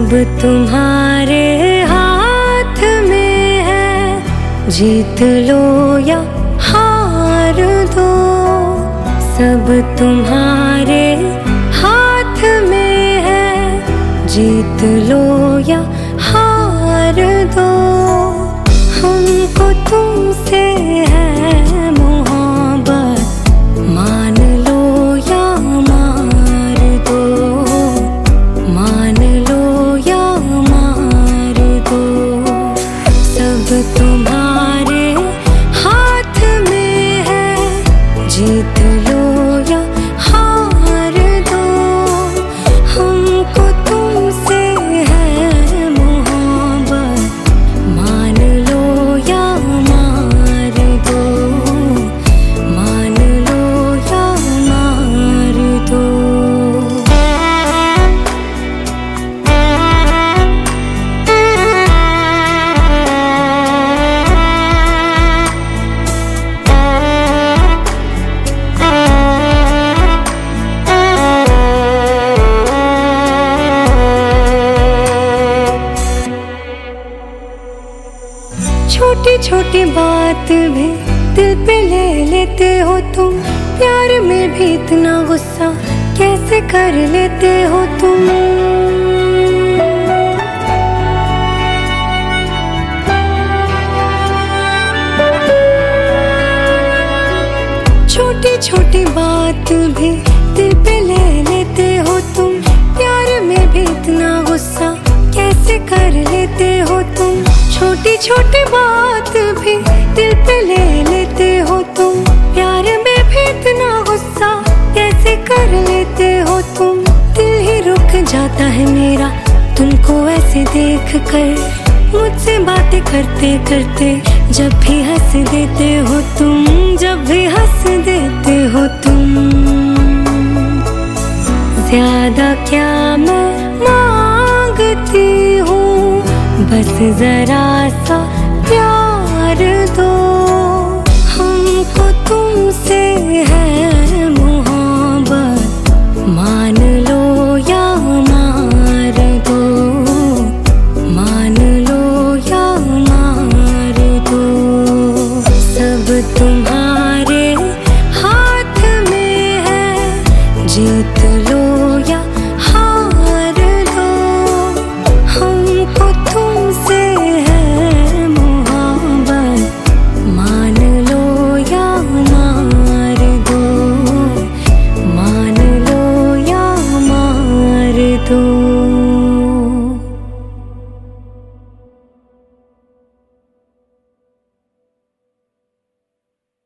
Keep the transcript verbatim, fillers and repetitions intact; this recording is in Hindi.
सब तुम्हारे हाथ में है, जीत लो या हार दो। सब तुम्हारे हाथ में है, जीत लो या हार दो। हमको तुमसे है मोहब्बत, मान लो या मार दो। मान लो या मार दो। सब तुम्हारे हाथ में है, जीत लो या हार दो। हमको तुमसे है मोहब्बत, मान लो या मार दो। मान लो या मार दो। छोटी छोटी बात भी दिल पे ले लेते हो तुम, प्यार में भी इतना गुस्सा कैसे कर लेते हो तुम। छोटी छोटी बात भी दिल पे ले लेते हो तुम, प्यार में भी इतना गुस्सा कैसे कर लेते हो तुम। छोटी छोटी बात भी दिल पे ले लेते हो तुम, प्यार में भी इतना गुस्सा कैसे कर लेते हो तुम। दिल ही रुक जाता है मेरा तुमको ऐसे देख कर, मुझसे बातें करते करते जब भी हंस देते हो तुम। जब भी हंस देते हो तुम। ज्यादा क्या मैं मांगती हूँ, बस जरा सा प्यार दो। हमको तुमसे है मोहब्बत, मान लो या मार दो। मान लो या मार दो। सब तुम्हारे